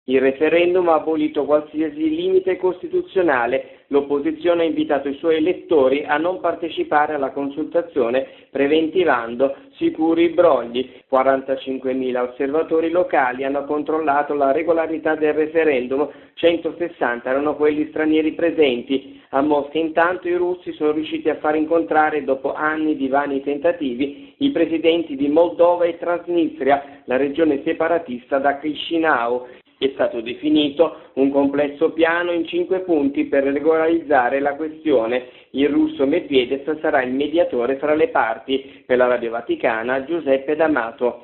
Il referendum ha abolito qualsiasi limite costituzionale. L'opposizione ha invitato i suoi elettori a non partecipare alla consultazione, preventivando sicuri brogli. 45.000 osservatori locali hanno controllato la regolarità del referendum, 160 erano quelli stranieri presenti. A Mosca intanto i russi sono riusciti a far incontrare, dopo anni di vani tentativi, i presidenti di Moldova e Transnistria, la regione separatista da Chisinau. È stato definito un complesso piano in 5 punti per regolarizzare la questione. Il russo Medvedev sarà il mediatore fra le parti. Per la Radio Vaticana, Giuseppe D'Amato.